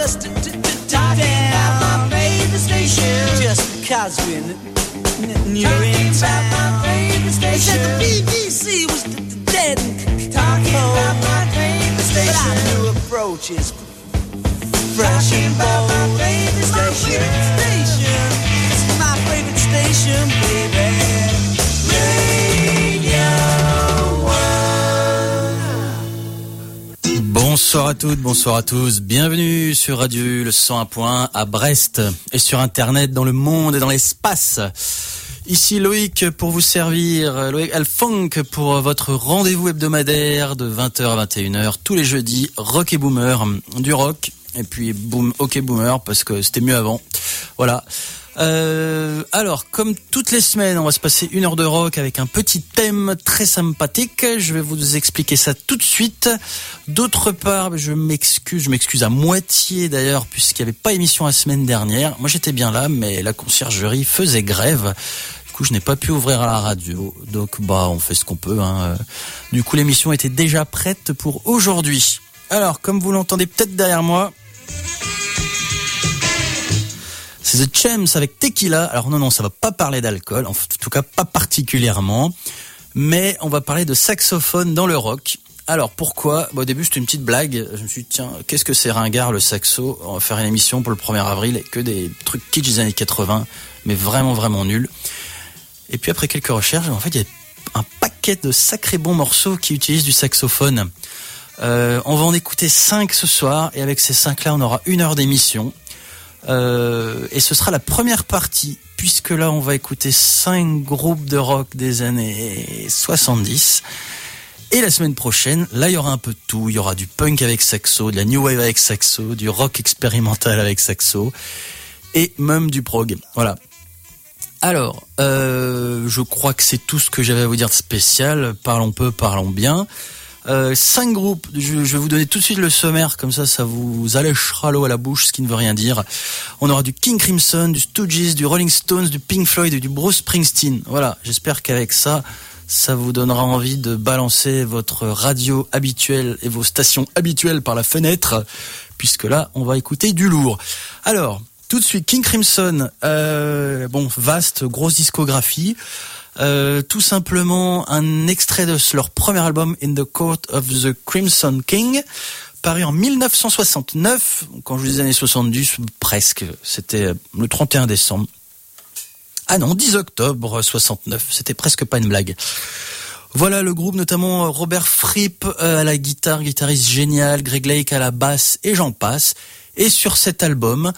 us to down. My favorite station. Just because we're new in town. They said the BBC was dead and talking about my favorite station. But our new approach is fresh and bold. My favorite station. It's my favorite station, baby. Bonsoir à toutes, bonsoir à tous. Bienvenue sur Radio U, le 101.1 à Brest et sur Internet, dans le monde et dans l'espace. Ici Loïc pour vous servir, Loïc Alfunk pour votre rendez-vous hebdomadaire de 20h à 21h tous les jeudis, rock et boomer, du rock et puis boom, ok boomer parce que c'était mieux avant. Voilà. Alors, comme toutes les semaines, on va se passer 1 heure de rock avec un petit thème très sympathique. Je vais vous expliquer ça tout de suite. D'autre part, je m'excuse à moitié d'ailleurs, puisqu'il n'y avait pas émission la semaine dernière. Moi, j'étais bien là, mais la conciergerie faisait grève. Du coup, je n'ai pas pu ouvrir à la radio. Donc, on fait ce qu'on peut, hein. Du coup, l'émission était déjà prête pour aujourd'hui. Alors, comme vous l'entendez peut-être derrière moi, c'est The Champs avec Tequila. Alors non, ça va pas parler d'alcool, en tout cas pas particulièrement, mais on va parler de saxophone dans le rock. Alors pourquoi ? Au début c'était une petite blague, je me suis dit tiens, qu'est-ce que c'est ringard le saxo ? On va faire une émission pour le 1er avril et que des trucs kitsch des années 80, mais vraiment vraiment nuls. Et puis après quelques recherches, en fait il y a un paquet de sacrés bons morceaux qui utilisent du saxophone. On va en écouter 5 ce soir, et avec ces 5 là on aura 1 heure d'émission. Et ce sera la première partie, puisque là on va écouter 5 groupes de rock des années 70. Et la semaine prochaine, là il y aura un peu de tout. Il y aura du punk avec saxo, de la new wave avec saxo, du rock expérimental avec saxo, et même du prog. Voilà. Alors, je crois que c'est tout ce que j'avais à vous dire de spécial. Parlons peu, parlons bien. 5 groupes, je vais vous donner tout de suite le sommaire, comme ça vous allèchera l'eau à la bouche, ce qui ne veut rien dire. On aura du King Crimson, du Stooges, du Rolling Stones, du Pink Floyd et du Bruce Springsteen. Voilà, j'espère qu'avec ça vous donnera envie de balancer votre radio habituelle et vos stations habituelles par la fenêtre, puisque là on va écouter du lourd. Alors, tout de suite, King Crimson, vaste, grosse discographie. Tout simplement un extrait de leur premier album In the Court of the Crimson King, paru en 1969. Quand je vous dis années 70, presque, c'était le 31 décembre. Ah non, 10 octobre 69, c'était presque pas une blague. Voilà le groupe, notamment Robert Fripp à la guitare, guitariste génial, Greg Lake à la basse et j'en passe. Et sur cet album,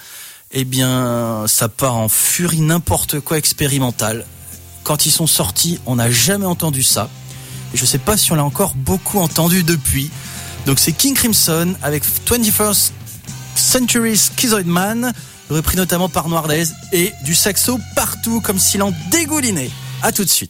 ça part en furie n'importe quoi expérimental. Quand ils sont sortis, on n'a jamais entendu ça. Et je sais pas si on l'a encore beaucoup entendu depuis. Donc c'est King Crimson avec 21st Century Schizoid Man, repris notamment par Noirdaise, et du saxo partout comme s'il en dégoulinait. À tout de suite.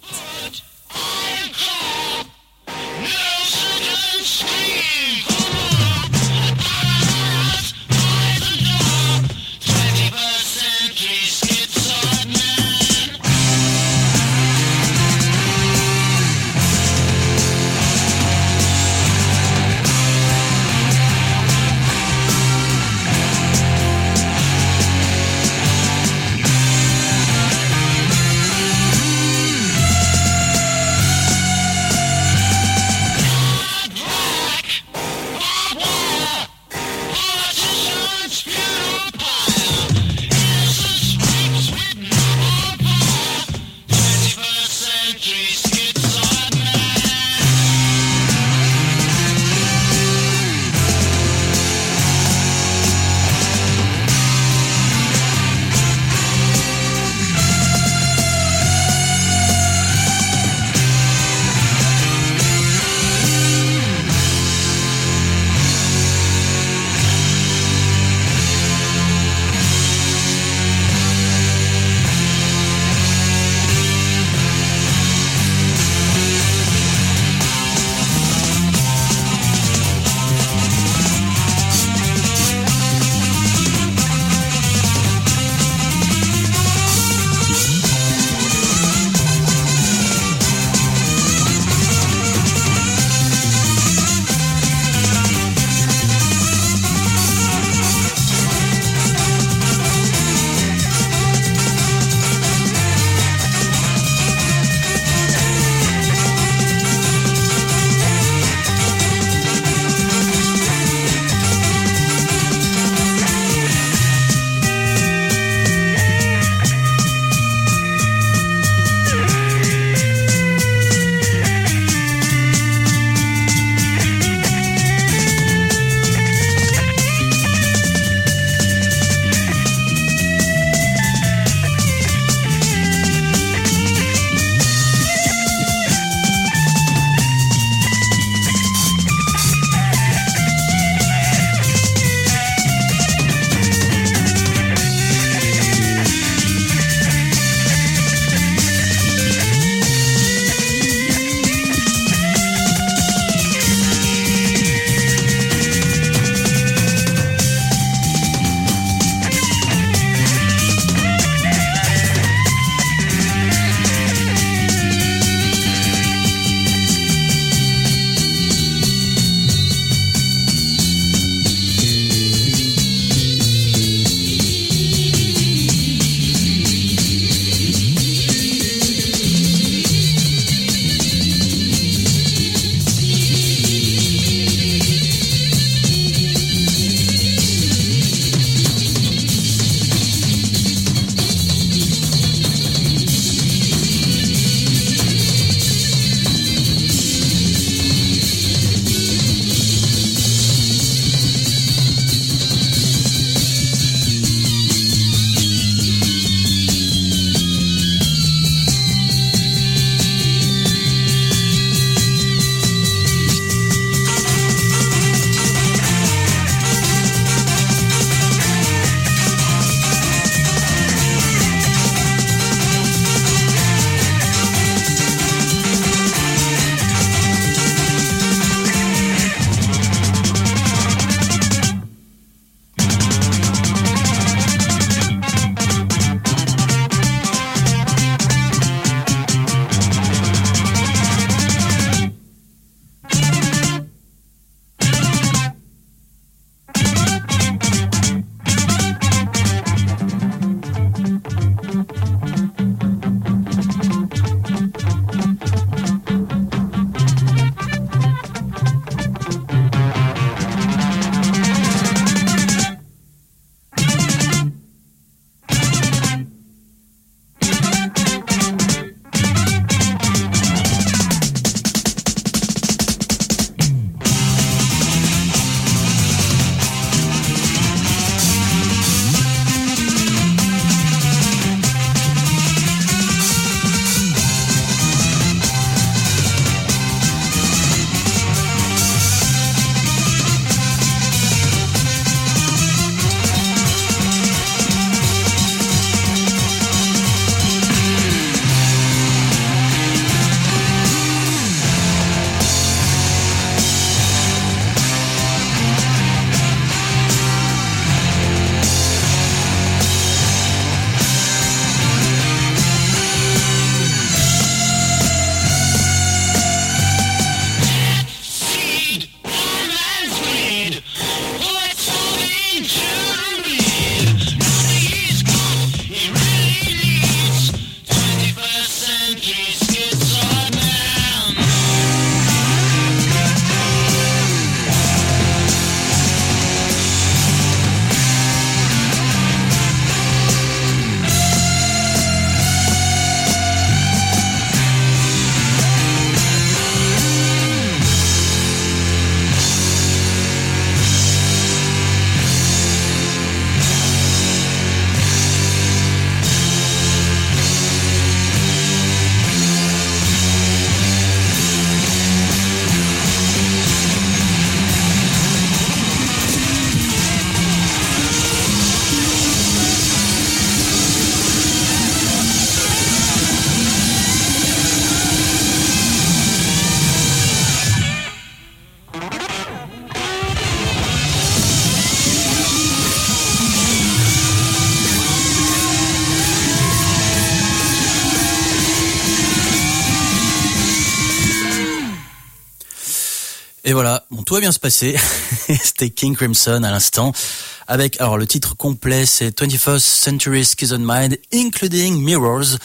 Et voilà, bon, tout va bien se passer. C'était King Crimson à l'instant. Avec, alors le titre complet, c'est 21st Century Schism Mind, including Mirrors.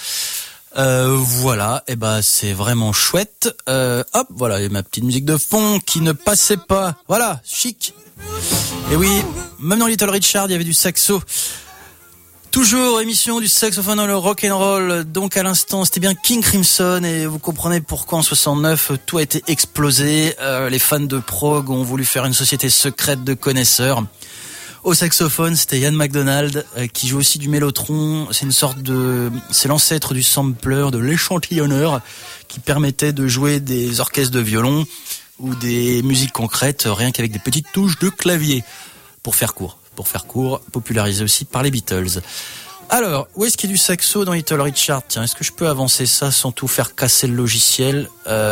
Voilà, et c'est vraiment chouette. Hop, voilà, et ma petite musique de fond qui ne passait pas. Voilà, chic. Et oui, même dans Little Richard, il y avait du saxo. Toujours émission du saxophone dans le rock'n'roll. Donc à l'instant, c'était bien King Crimson et vous comprenez pourquoi en 69 tout a été explosé. Les fans de prog ont voulu faire une société secrète de connaisseurs. Au saxophone, c'était Ian MacDonald qui joue aussi du mélotron. C'est l'ancêtre du sampler, de l'échantillonneur qui permettait de jouer des orchestres de violon ou des musiques concrètes rien qu'avec des petites touches de clavier pour faire court, popularisé aussi par les Beatles. Alors, où est-ce qu'il y a du saxo dans Little Richard ? Tiens, est-ce que je peux avancer ça sans tout faire casser le logiciel ?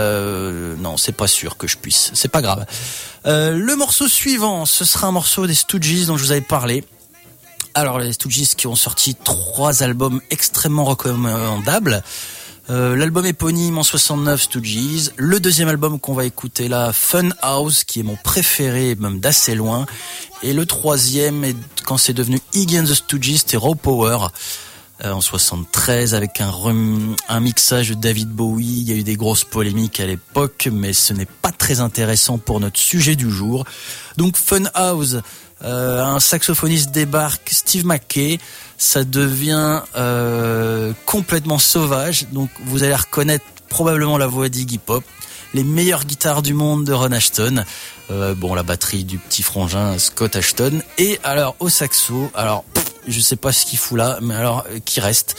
Non, c'est pas sûr que je puisse. C'est pas grave. Le morceau suivant, ce sera un morceau des Stooges dont je vous avais parlé. Alors, les Stooges qui ont sorti 3 albums extrêmement recommandables. L'album éponyme en 69, Stooges. Le deuxième album qu'on va écouter là, Fun House, qui est mon préféré, même d'assez loin. Et le troisième, quand c'est devenu Iggy and the Stooges, c'était Raw Power, en 73, avec un mixage de David Bowie. Il y a eu des grosses polémiques à l'époque, mais ce n'est pas très intéressant pour notre sujet du jour. Donc Fun House, un saxophoniste débarque, Steve Mackay. Ça devient complètement sauvage. Donc vous allez reconnaître probablement la voix d'Iggy Pop, les meilleures guitares du monde de Ron Ashton, la batterie du petit frangin Scott Ashton, et alors au saxo, je sais pas ce qu'il fout là, mais alors qui reste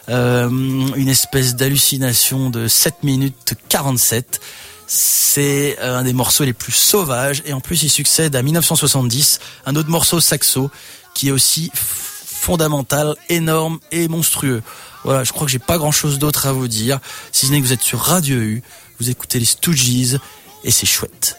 une espèce d'hallucination de 7 minutes 47. C'est un des morceaux les plus sauvages, et en plus il succède à 1970, un autre morceau saxo qui est aussi fondamental, énorme et monstrueux. Voilà, je crois que j'ai pas grand chose d'autre à vous dire, si ce n'est que vous êtes sur Radio U, vous écoutez les Stooges et c'est chouette.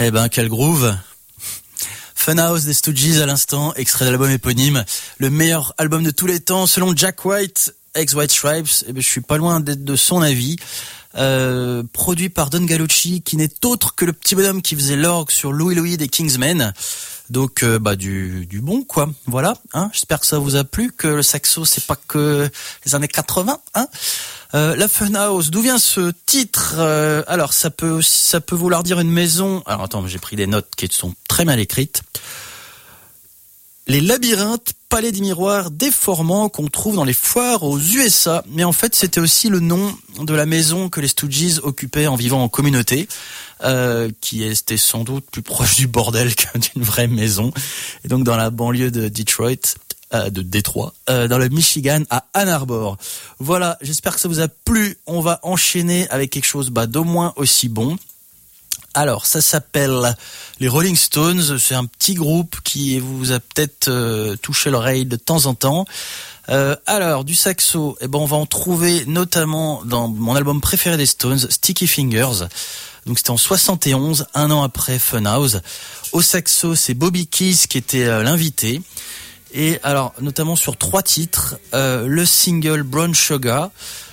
Eh ben, quel groove! Funhouse des Stooges à l'instant, extrait de l'album éponyme, le meilleur album de tous les temps selon Jack White, ex-White Stripes. Eh ben, je suis pas loin d'être de son avis. Produit par Don Gallucci, qui n'est autre que le petit bonhomme qui faisait l'orgue sur Louie Louie des Kingsmen. Donc du bon quoi. Voilà, hein. J'espère que ça vous a plu, que le saxo c'est pas que les années 80, hein. La Funhouse, d'où vient ce titre? Alors ça peut vouloir dire une maison. Alors attends, j'ai pris des notes qui sont très mal écrites. Les labyrinthes, palais des miroirs déformants qu'on trouve dans les foires aux USA. Mais en fait, c'était aussi le nom de la maison que les Stooges occupaient en vivant en communauté, qui était sans doute plus proche du bordel que d'une vraie maison. Et donc dans la banlieue de Détroit, dans le Michigan, à Ann Arbor. Voilà, j'espère que ça vous a plu. On va enchaîner avec quelque chose d'au moins aussi bon. Alors, ça s'appelle les Rolling Stones. C'est un petit groupe qui vous a peut-être touché l'oreille de temps en temps. Alors, du saxo, on va en trouver notamment dans mon album préféré des Stones, Sticky Fingers. Donc, c'était en 71, un an après Funhouse. Au saxo, c'est Bobby Keys qui était l'invité. Et alors, notamment sur 3 titres, le single Brown Sugar,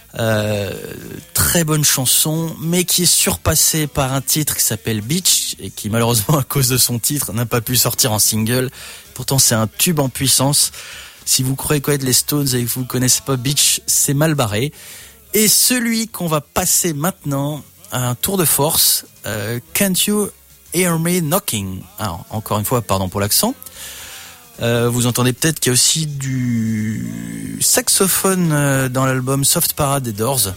très bonne chanson, mais qui est surpassée par un titre qui s'appelle Beach, et qui malheureusement à cause de son titre n'a pas pu sortir en single. Pourtant c'est un tube en puissance. Si vous croyez connaître les Stones et que vous ne connaissez pas Beach, c'est mal barré. Et celui qu'on va passer maintenant, un tour de force, Can't You Hear Me Knocking? Alors encore une fois, pardon pour l'accent. Vous entendez peut-être qu'il y a aussi du saxophone dans l'album Soft Parade des Doors.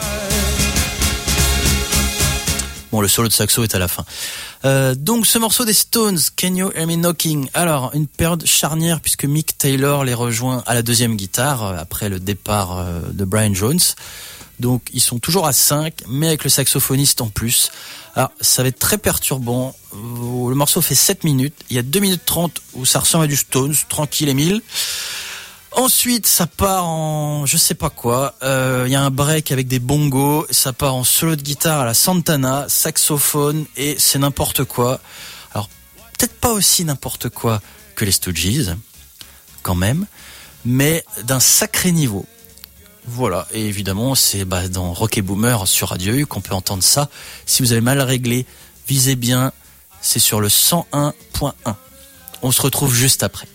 Bon, le solo de saxo est à la fin. Donc ce morceau des Stones, Can You Hear Me Knocking? Alors, une période charnière puisque Mick Taylor les rejoint à la deuxième guitare après le départ de Brian Jones. Donc ils sont toujours à 5, mais avec le saxophoniste en plus. Alors ça va être très perturbant. Le morceau fait 7 minutes. Il y a 2 minutes 30 où ça ressemble à du Stones, tranquille et mille. Ensuite ça part en je sais pas quoi. Il y a un break avec des bongos. Ça part en solo de guitare à la Santana, saxophone, et c'est n'importe quoi. Alors peut-être pas aussi n'importe quoi que les Stooges, quand même, mais d'un sacré niveau. Voilà, et évidemment c'est dans Rock et Boomer sur Radio U qu'on peut entendre ça. Si vous avez mal réglé, visez bien, c'est sur le 101.1. On se retrouve juste après.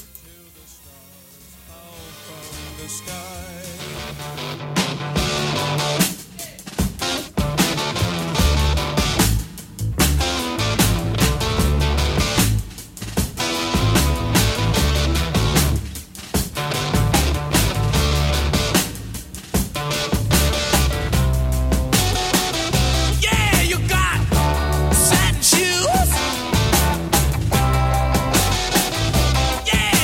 Yeah,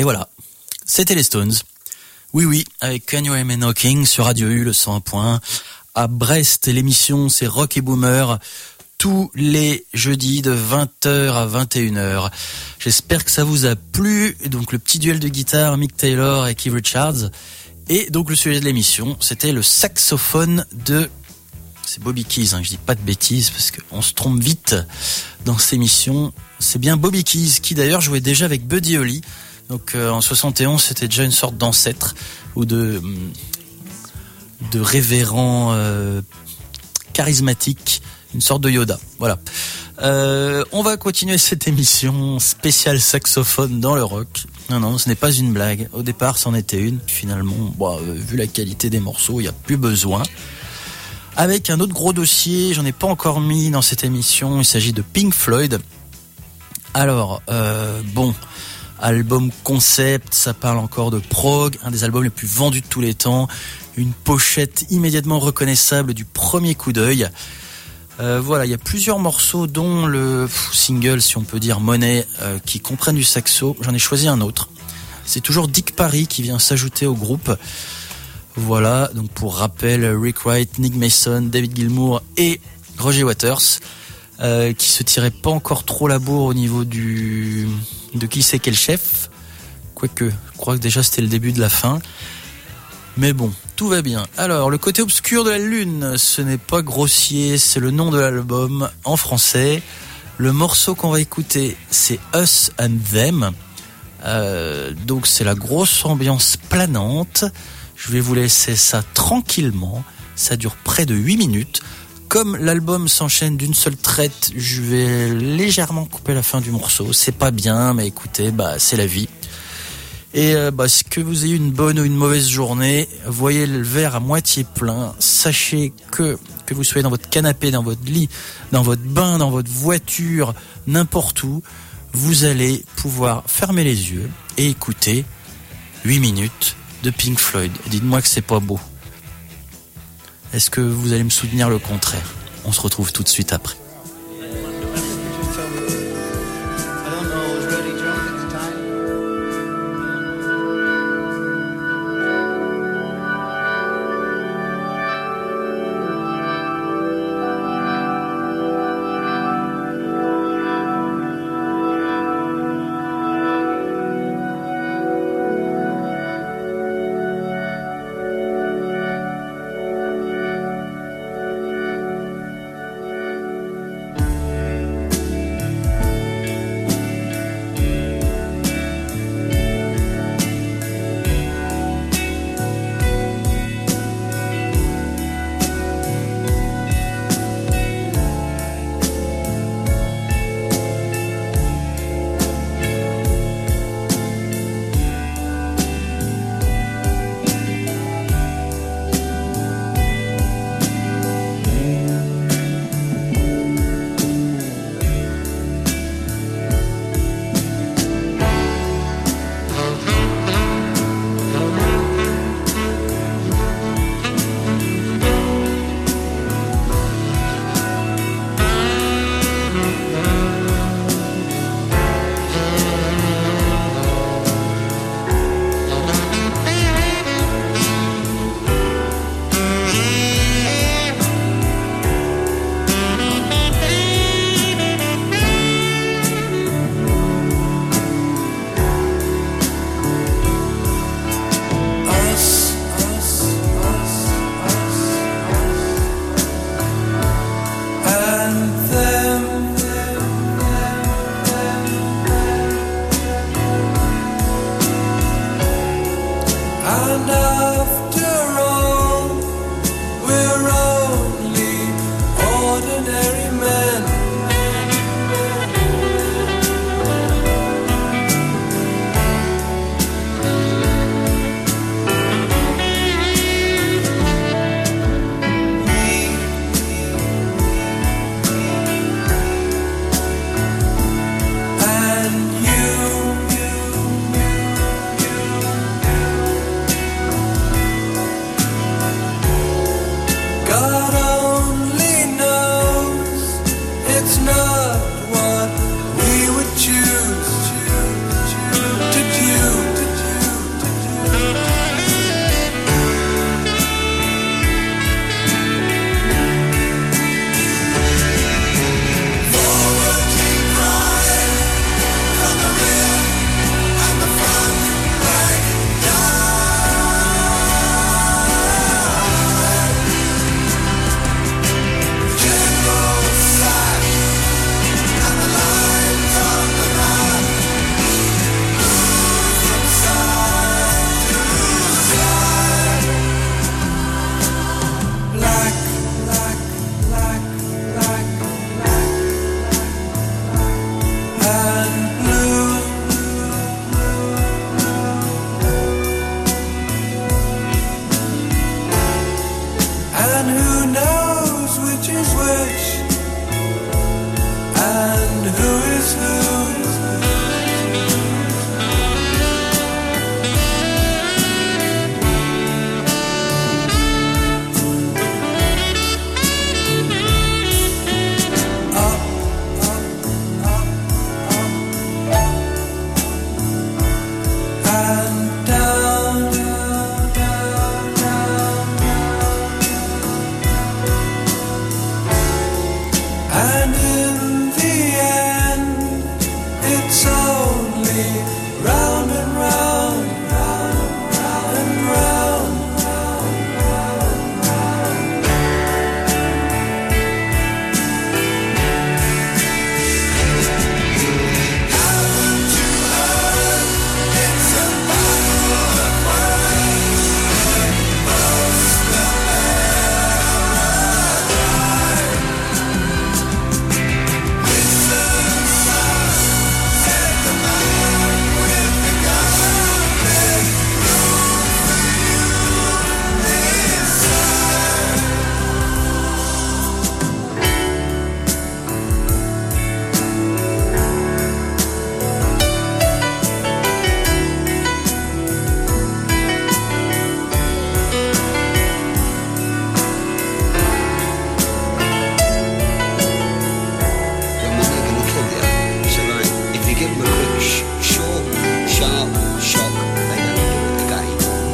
voilà, c'était les Stones. Oui, avec Can You Hear Me Knocking sur Radio U, le 101.1. À Brest, l'émission c'est Rock et Boomer, tous les jeudis de 20h à 21h. J'espère que ça vous a plu. Donc le petit duel de guitare, Mick Taylor et Keith Richards. Et donc le sujet de l'émission, c'était le saxophone de... C'est Bobby Keys, je dis pas de bêtises parce qu'on se trompe vite dans cette émission. C'est bien Bobby Keys qui d'ailleurs jouait déjà avec Buddy Holly. Donc en 71, c'était déjà une sorte d'ancêtre ou de révérend charismatique, une sorte de Yoda. Voilà. On va continuer cette émission spéciale saxophone dans le rock. Non, ce n'est pas une blague. Au départ, c'en était une. Finalement, vu la qualité des morceaux, il n'y a plus besoin. Avec un autre gros dossier, j'en ai pas encore mis dans cette émission. Il s'agit de Pink Floyd. Alors, album concept, ça parle encore de prog, un des albums les plus vendus de tous les temps, une pochette immédiatement reconnaissable du premier coup d'œil. Il y a plusieurs morceaux, dont le single, si on peut dire, Money, qui comprennent du saxo. J'en ai choisi un autre. C'est toujours Dick Parry qui vient s'ajouter au groupe. Voilà, donc pour rappel, Rick Wright, Nick Mason, David Gilmour et Roger Waters, qui se tiraient pas encore trop la bourre au niveau de qui c'est quel chef. Quoique, je crois que déjà c'était le début de la fin. Mais bon, tout va bien. Alors, le côté obscur de la lune, ce n'est pas grossier, c'est le nom de l'album en français. Le morceau qu'on va écouter, c'est Us and Them. Donc c'est la grosse ambiance planante. Je vais vous laisser ça tranquillement. Ça dure près de 8 minutes. Comme l'album s'enchaîne d'une seule traite, je vais légèrement couper la fin du morceau. C'est pas bien, mais écoutez, c'est la vie. Et que vous ayez une bonne ou une mauvaise journée, voyez le verre à moitié plein. Sachez que vous soyez dans votre canapé, dans votre lit, dans votre bain, dans votre voiture, n'importe où, vous allez pouvoir fermer les yeux et écouter 8 minutes de Pink Floyd. Dites-moi que c'est pas beau. Est-ce que vous allez me soutenir le contraire? On se retrouve tout de suite après.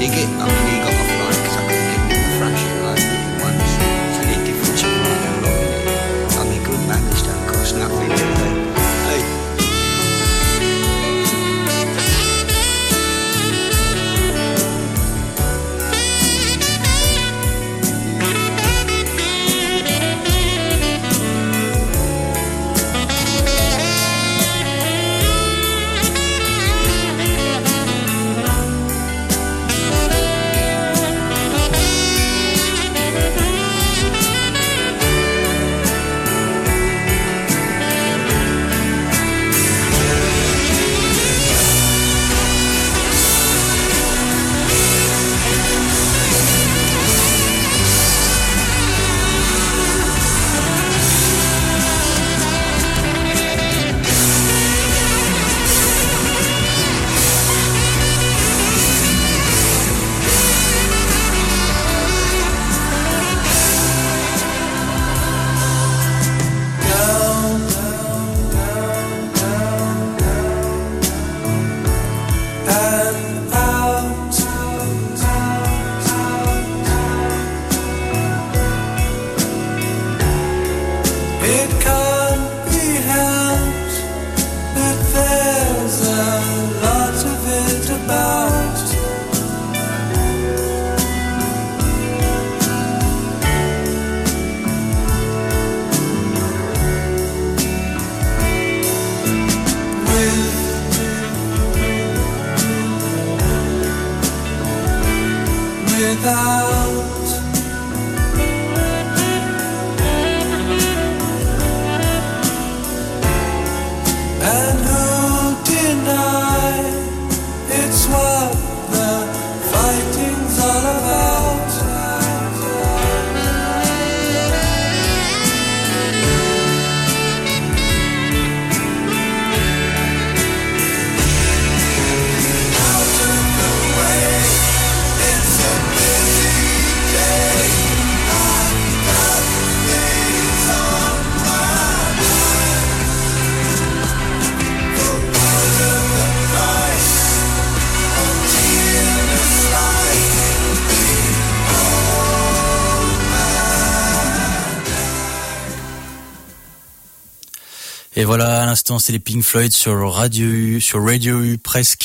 dig it. I mean, he got off like something in the fraction, like once. So the difference of right and wrong in it. I mean, good manners don't cost nothing, do they? Hey. Et voilà, à l'instant, c'est les Pink Floyd sur Radio U presque,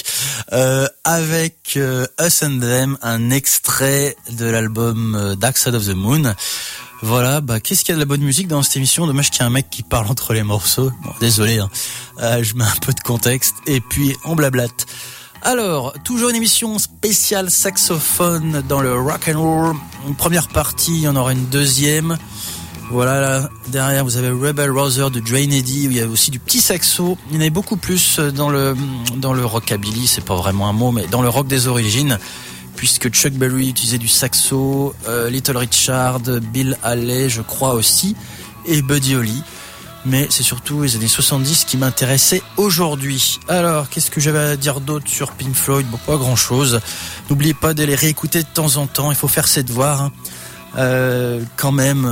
avec Us and Them, un extrait de l'album Dark Side of the Moon. Voilà, qu'est-ce qu'il y a de la bonne musique dans cette émission? Dommage qu'il y ait un mec qui parle entre les morceaux. Bon, désolé, hein. Je mets un peu de contexte et puis on blablate. Alors, toujours une émission spéciale saxophone dans le rock and roll. Une première partie, il y en aura une deuxième. Voilà, là, derrière vous avez Rebel Rouser de Dwayne Eddy, où il y a aussi du petit saxo. Il y en avait beaucoup plus dans le rockabilly, c'est pas vraiment un mot, mais dans le rock des origines, puisque Chuck Berry utilisait du saxo, Little Richard, Bill Haley, je crois aussi, et Buddy Holly. Mais c'est surtout les années 70 qui m'intéressaient aujourd'hui. Alors, qu'est-ce que j'avais à dire d'autre sur Pink Floyd? Bon, pas grand-chose. N'oubliez pas de les réécouter de temps en temps, il faut faire ses devoirs, hein. Quand même,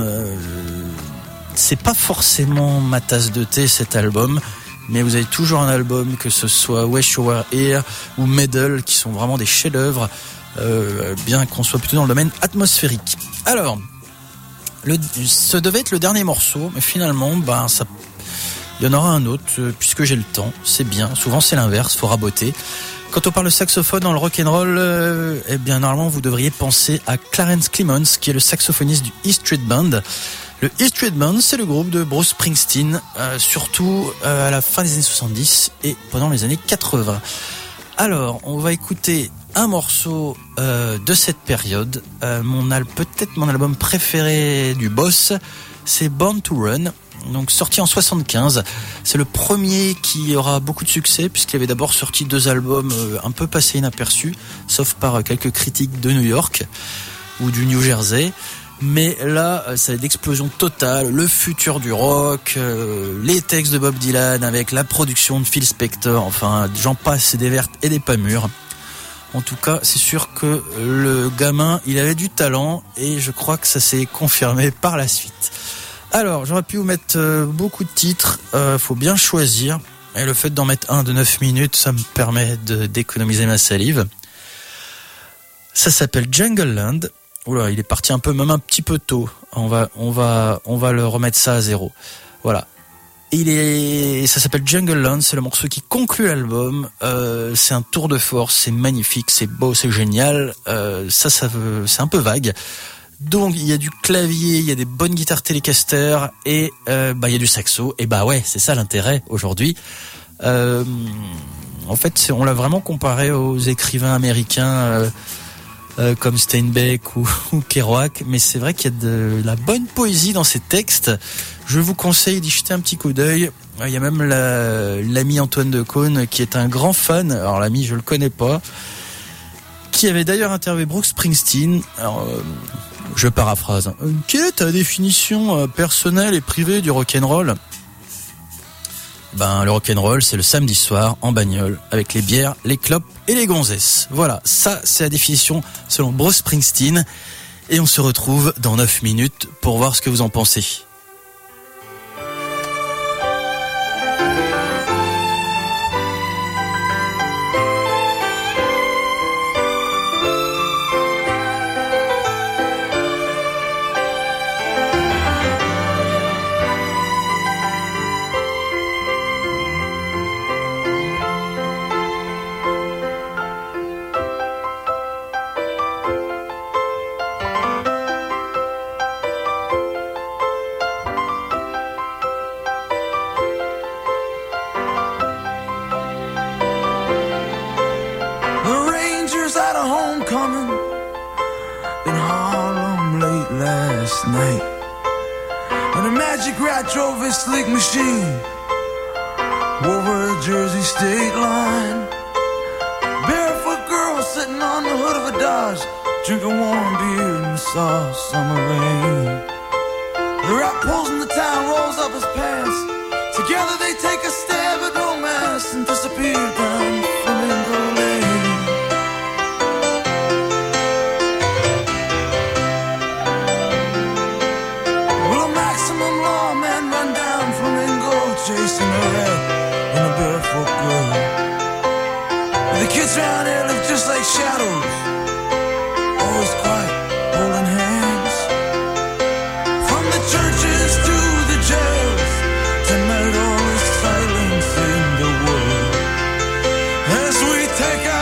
c'est pas forcément ma tasse de thé cet album, mais vous avez toujours un album, que ce soit Wish You Were Here ou Medal, qui sont vraiment des chefs-d'œuvre, bien qu'on soit plutôt dans le domaine atmosphérique. Alors, ce devait être le dernier morceau, mais finalement, il y en aura un autre, puisque j'ai le temps, c'est bien. Souvent c'est l'inverse, faut raboter. Quand on parle de saxophone dans le rock'n'roll, eh bien normalement vous devriez penser à Clarence Clemons, qui est le saxophoniste du E Street Band. Le E Street Band, c'est le groupe de Bruce Springsteen, surtout à la fin des années 70 et pendant les années 80. Alors, on va écouter un morceau de cette période, peut-être mon album préféré du boss, c'est Born to Run. Donc sorti en 75, c'est le premier qui aura beaucoup de succès, puisqu'il avait d'abord sorti 2 albums un peu passés inaperçus, sauf par quelques critiques de New York ou du New Jersey. Mais là, c'est l'explosion totale, le futur du rock, les textes de Bob Dylan avec la production de Phil Spector, enfin j'en passe, c'est des vertes et des pas mûres. En tout cas, c'est sûr que le gamin, il avait du talent et je crois que ça s'est confirmé par la suite. Alors, j'aurais pu vous mettre beaucoup de titres, faut bien choisir. Et le fait d'en mettre un de 9 minutes, ça me permet d'économiser ma salive. Ça s'appelle Jungle Land. Oula, il est parti même un petit peu tôt. On va le remettre ça à zéro. Voilà. Ça s'appelle Jungle Land, c'est le morceau qui conclut l'album. C'est un tour de force, c'est magnifique, c'est beau, c'est génial. C'est un peu vague. Donc il y a du clavier, il y a des bonnes guitares Telecaster et il y a du saxo. Et ouais, c'est ça l'intérêt aujourd'hui. En fait, on l'a vraiment comparé aux écrivains américains comme Steinbeck ou Kerouac, mais c'est vrai qu'il y a de la bonne poésie dans ces textes. Je vous conseille d'y jeter un petit coup d'œil. Il y a même l'ami Antoine Decaune qui est un grand fan. Alors l'ami, je le connais pas, qui avait d'ailleurs interviewé Bruce Springsteen. Alors, je paraphrase. Quelle est ta définition personnelle et privée du rock'n'roll ? Le rock'n'roll, c'est le samedi soir en bagnole avec les bières, les clopes et les gonzesses. Voilà, ça c'est la définition selon Bruce Springsteen. Et on se retrouve dans 9 minutes pour voir ce que vous en pensez. Sleek machine over a Jersey state line. Barefoot girl sitting on the hood of a Dodge, drinking warm beer in the soft summer rain. The rat pulls in the town, rolls up his pants. Together they take a stab at romance and disappear down Flamingo Lane. Will a maximum lawman run down Flamingo, chasing a rat and a barefoot girl? The kids around here look just like shadows, always quiet, holding hands. From the churches to the jails, tonight all is silence in the world as we take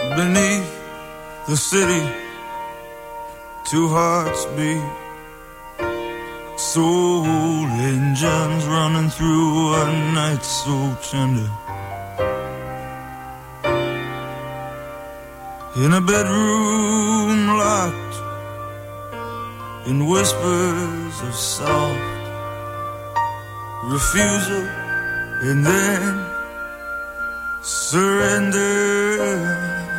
beneath the city, two hearts beat, soul engines running through a night so tender. In a bedroom locked in whispers of soft refusal and then surrender.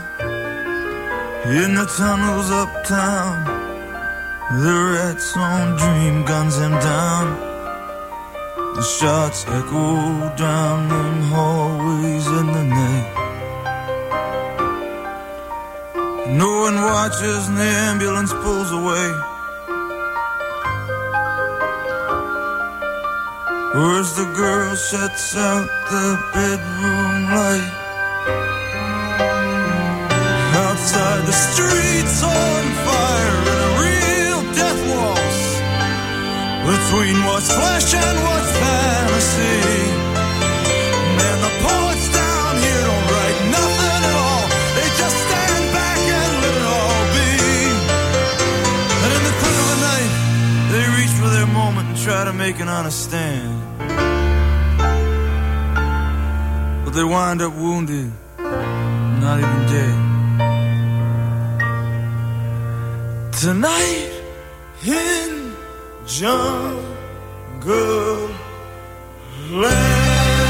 In the tunnels uptown, the rats on dream guns him down. The shots echo down them hallways in the night. No one watches and the ambulance pulls away. Or as the girl shuts out the bedroom light. Outside the streets on fire and a real death waltz between what's flesh and what's fantasy. And the poets down here don't write nothing at all. They just stand back and let it all be. And in the quick of the night, they reach for their moment and try to make an honest stand. But they wind up wounded, not even dead. Tonight in Jungle Land.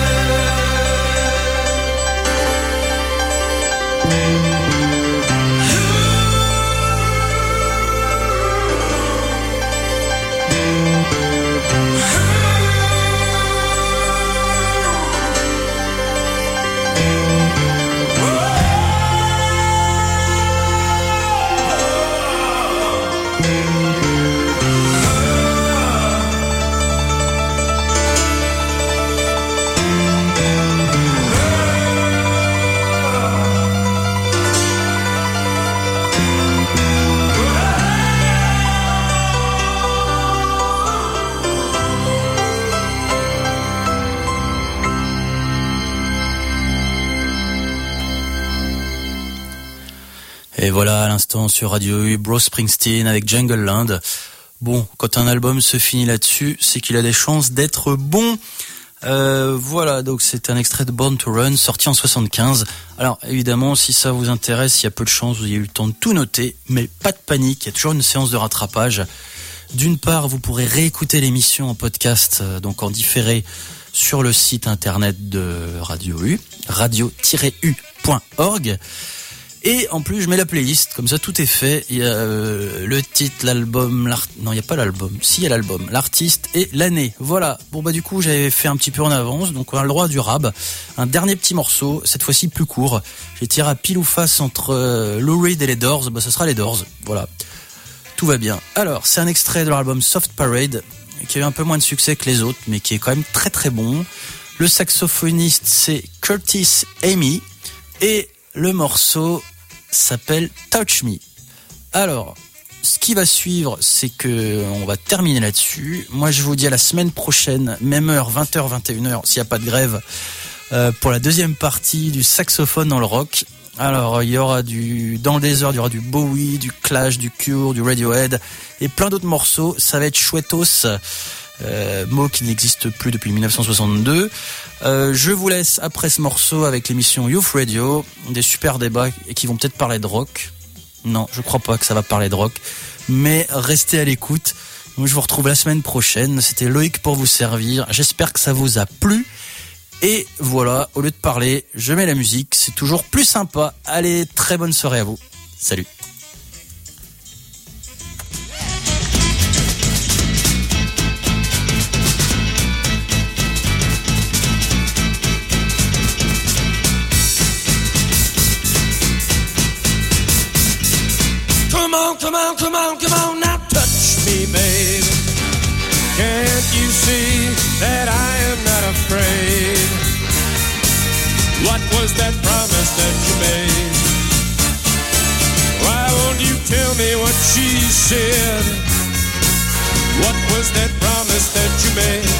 Et voilà, à l'instant sur Radio U, Bruce Springsteen avec Jungle Land. Bon, quand un album se finit là-dessus, c'est qu'il a des chances d'être bon. Voilà, donc c'est un extrait de Born to Run, sorti en 75. Alors évidemment, si ça vous intéresse, il y a peu de chances, vous ayez eu le temps de tout noter, mais pas de panique, il y a toujours une séance de rattrapage. D'une part, vous pourrez réécouter l'émission en podcast, donc en différé, sur le site internet de Radio U, radio-u.org. Et en plus, je mets la playlist, comme ça tout est fait. Il y a le titre, l'album, non, il n'y a pas l'album. Si, il y a l'album, l'artiste et l'année. Voilà. Bon, bah du coup, j'avais fait un petit peu en avance, donc on a le droit du rab. Un dernier petit morceau, cette fois-ci plus court. J'ai tiré à pile ou face entre Lou Reed et les Doors. Bah, ce sera les Doors. Voilà. Tout va bien. Alors, c'est un extrait de leur album Soft Parade, qui a eu un peu moins de succès que les autres, mais qui est quand même très très bon. Le saxophoniste, c'est Curtis Amy. Et le morceau s'appelle Touch Me. Alors, ce qui va suivre, c'est que on va terminer là-dessus. Moi, je vous dis à la semaine prochaine, même heure, 20h, 21h, s'il n'y a pas de grève, pour la deuxième partie du saxophone dans le rock. Alors, il y aura dans le désert, il y aura du Bowie, du Clash, du Cure, du Radiohead et plein d'autres morceaux. Ça va être chouettos. Mot qui n'existe plus depuis 1962. Je vous laisse après ce morceau avec l'émission Youth Radio, des super débats qui vont peut-être parler de rock. Non, je crois pas que ça va parler de rock, mais restez à l'écoute. Moi, je vous retrouve la semaine prochaine. C'était Loïc pour vous servir. J'espère que ça vous a plu. Et voilà, au lieu de parler, je mets la musique. C'est toujours plus sympa. Allez, très bonne soirée à vous. Salut. Come on, now touch me, baby. Can't you see that I am not afraid? What was that promise that you made? Why won't you tell me what she said? What was that promise that you made?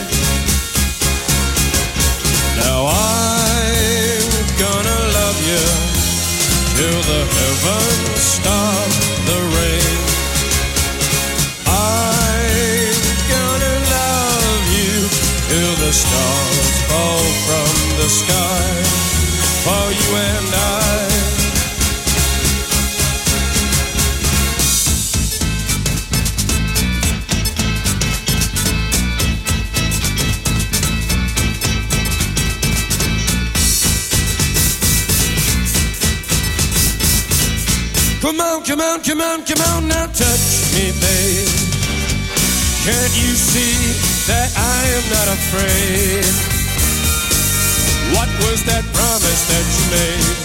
Now I'm gonna love you till the heavens stop the rain. I'm gonna love you till the stars fall from the sky for you and I. Come on, come on, come on, come on, now touch me, babe. Can't you see that I am not afraid? What was that promise that you made?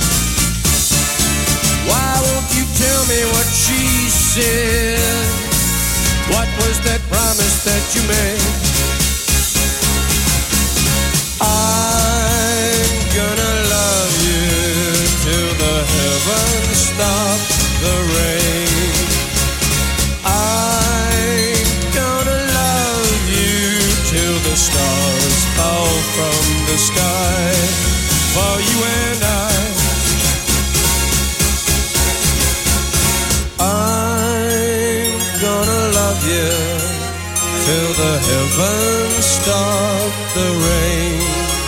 Why won't you tell me what she said? What was that promise that you made? I'm gonna love you till the heavens stop the rain. I'm gonna love you till the stars fall from the sky for you and I. I'm gonna love you till the heavens stop the rain.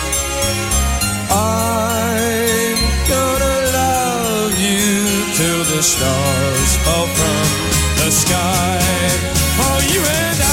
I'm gonna love you till the stars fall from the sky for you and I.